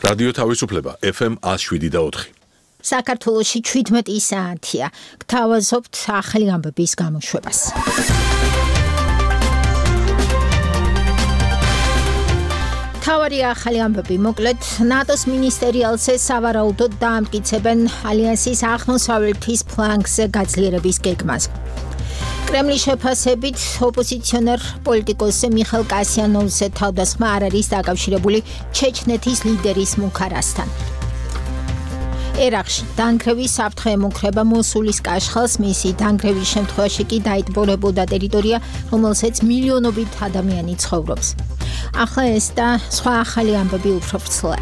რადიო თავისუფლება FM 107.4. საქართველოში 17 საათია. გთავაზობთ ახალი ამბების გამოშვებას. თავარი ახალი ამბები მოკლედ ნატოს მინისტერიალზე სავარაუდოდ დაამტკიცებენ ალიანსის აღმოსავლეთის ფლანგზე გაძლიერების გეგმას. კრემლის შეფასებით ოპოზიციონერ პოლიტიკოსზე მიხეილ კასიანოვზე თავდასხმა არ არის დაკავშირებული ჩეჩნეთის ლიდერის მუქარასთან. ერაყში დანგრევის საფრთხე ემუქრება მოსულის კაშხალს, მისი დანგრევის შემთხვევაში კი დაიტბორებოდა ტერიტორია, რომელზეც მილიონობით ადამიანი ცხოვრობს. ახლა ეს და სხვა ახალი ამბები უფრო ვრცლად.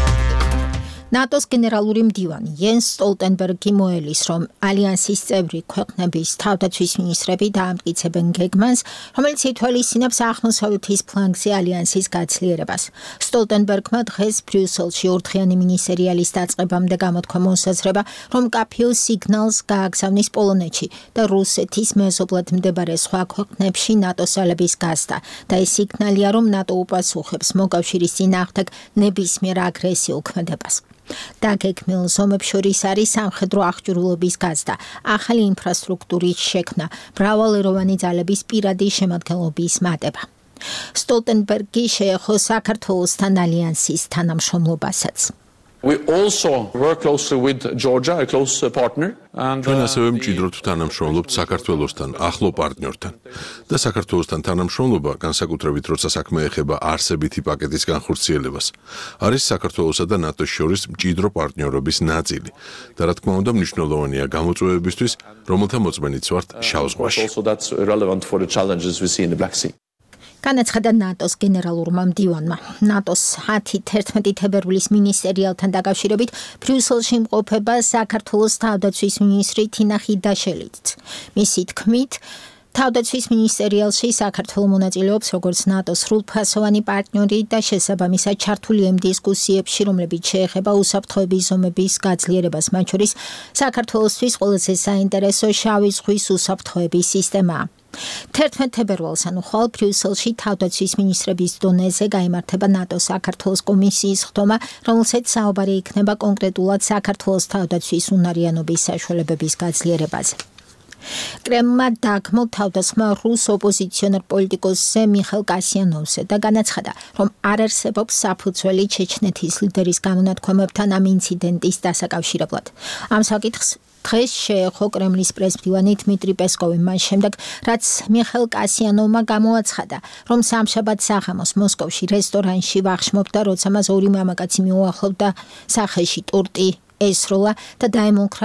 ნატოს გენერალური მდივანი იენს სტოლტენბერგი მოელის, რომ ალიანსის წევრი ქვეყნების თავდაცვის მინისტრები დაამტკიცებენ გეგმას, რომელიც ითვალისწინებს აღმოსავლეთის ფლანგზე ალიანსის გაძლიერებას. სტოლტენბერგმა დღეს ბრიუსელში ორდღიანი მინისერიალის დაწყებამდე გამოთქვა მოსაზრება, რომ მკაფიო სიგნალს გააგზავნის პოლონეთში და რუსეთის მეზობლად მდებარე სხვა ქვეყნებში ნატოს ძალების გაზრდა და ეს სიგნალია, რომ ნატო უპასუხებს მოკავშირის წინააღმდეგ ნებისმიერ აგრესიულ ქმედებას. დაგეგმილ ზომებს შორის არის სამხედრო აღჭურვილობის გაზრდა, ახალი ინფრასტრუქტურის შექმნა, მრავალეროვანი ძალების პირადი შემადგენლობის მატება. სტოლტენბერგი შეეხო საქართველოსთან ალიანსის თანამშრომლობასაც. We also work closely with Georgia, a close partner. ჩვენ ასევე მჭიდროდ თანამშრომლობთ საქართველოსთან, ახლო პარტნიორთან. და საქართველოსთან თანამშრომლობა, განსაკუთრებით როცა საქმე ეხება არსებითი პაკეტის განხორციელებას, არის საქართველოსა და ნატოს შორის მჭიდრო პარტნიორობის ნაწილი. და რა თქმა უნდა, მნიშვნელოვანია გამოწვევებისთვის, რომელთა მოწმენიც ვართ შავ ზღვაში. Also that's relevant for the challenges we see in the Black Sea. განაცხადა ნატოს გენერალურმა მდივანმა. ნატოს 10-11 თებერვლის მინისტერიალთან დაკავშირებით ბრიუსელში იმყოფება საქართველოს თავდაცვის მინისტრი თინა ხიდაშელიც. მისი თქმით, თავდაცვის მინისტერიალში საქართველო მონაწილეობს როგორც ნატოს სრულფასოვანი პარტნიორი და შესაბამისად ჩართულია იმ დისკუსიებში, რომლებიც შეეხება უსაფრთხოების ზომების გაძლიერებას, მათ შორის საქართველოსთვის ყველაზე საინტერესო შავი ზღვის უსაფრთხოების სისტემაა. 11 თებერვალს ანუ ხვალ ბრიუსელში თავდაცვის მინისტრების დონეზე გაიმართება ნატოს საქართველოს კომისიის ხდომა, რომელსაც საუბარი იქნება კონკრეტულად საქართველოს თავდაცვის უნარიანობის საშუალებების გაძლიერებაზე. კრემლმა დაგმო თავდასხმა რუს ოპოზიციონერ პოლიტიკოსზე მიხეილ კასიანოვზე და განაცხადა, რომ არ არსებობს საფუძველი ჩეჩნეთის ლიდერის გამონათქვამებთან ამ ინციდენტის დასაკავშირებლად. ამ საკითხს დღეს შეეხო კრემლის პრესმდივანი დმიტრი პესკოვი მას შემდეგ, რაც მიხეილ კასიანოვმა გამოაცხადა, რომ სამშაბათ საღამოს მოსკოვში რესტორანში ვახშმობდა, როცა მას ორი მამაკაცი მიუახლოვდა სახეში ტურტი ესროლა და დაემუქრა.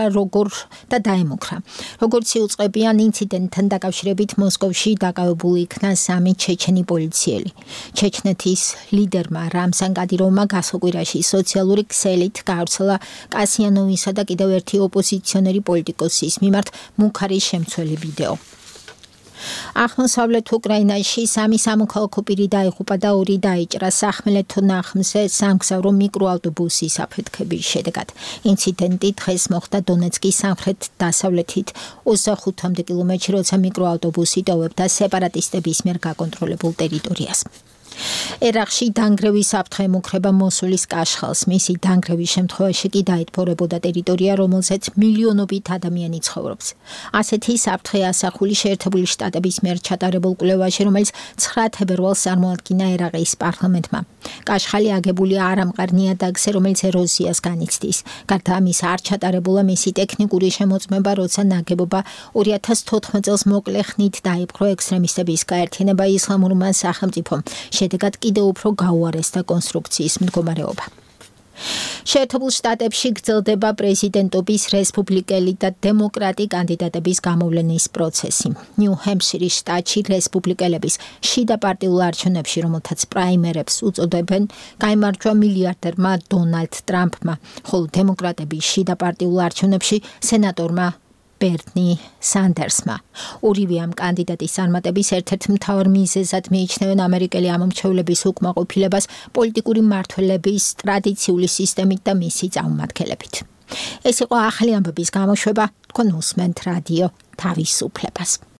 როგორც იუწყებიან ინციდენტთან დაკავშირებით მოსკოვში დაკავებული იქნა 3 ჩეჩენი პოლიციელი. ჩეჩნეთის ლიდერმა რამზან კადიროვმა გასაკვირაში სოციალური ქსელით გაავრცელა კასიანოვისა და კიდევ ერთი ოპოზიციონერი პოლიტიკოსის მიმართ მუქარის შემცველი ვიდეო. აღმოსავლეთ უკრაინაში 3 სამოქალაქო პირი დაიღუპა და 2 დაიჭრა სახმელეთო ნახმზე სამგზავრო მიკროავტობუსის აფეთქების შედეგად. ინციდენტი დღეს მოხდა დონეცკის სამხრეთ-დასავლეთით 25 კილომეტრში, როცა მიკროავტობუსი ტოვებდა სეპარატისტების მიერ გაკონტროლებულ ტერიტორიას. ერაყში დანგრევის საფრთხე ემუქრება მოსულის კაშხალს, მისი დანგრევის შემთხვევაში კი დაიტბორებოდა ტერიტორია, რომელზეც მილიონობით ადამიანი ცხოვრობს. ასეთი საფრთხე ასახული შეერთებული შტატების მიერ ჩატარებულ კვლევაში, რომელიც 9 თებერვალს წარმოადგინა ერაყის პარლამენტმა. კაშხალი აგებულია არამყარ ნიადაგზე, რომელიც ეროზიას განიცდის. გარდა ამისა, არ ჩატარებულა მისი ტექნიკური შემოწმება, როცა ნაგებობა 2014 წელს მოკლე ხნით დაიპყრო ექსტრემისტების გაერთიანება ისლამურმა სახელმწიფომ. შედეგად კიდევ უფრო გაუარესდა კონსტრუქციის მდგომარეობა. შეერთებულ შტატებში გრძელდება პრეზიდენტობის რესპუბლიკელი და დემოკრატი კანდიდატების გამოვლენის პროცესი. ნიუ-ჰემპშირის შტატში რესპუბლიკელების შიდა პარტიულ არჩევნებში, რომელთაც პრაიმერებს უწოდებენ, გაიმარჯვა მილიარდერმა დონალდ ტრამპმა, ხოლო დემოკრატების შიდა პარტიულ არჩევნებში სენატორმა ბერნი სანდერსმა. ორივე ამ კანდიდატის წარმატების ერთ-ერთ მთავარ მიზეზად მიიჩნევენ ამერიკელი ამომრჩევლების უკმაყოფილებას პოლიტიკური მმართველობის ტრადიციული სისტემით და მისი წარმომადგენლებით. ეს იყო ახალი ამბების გამოშვება, თქვენ უსმენთ რადიო თავისუფლებას.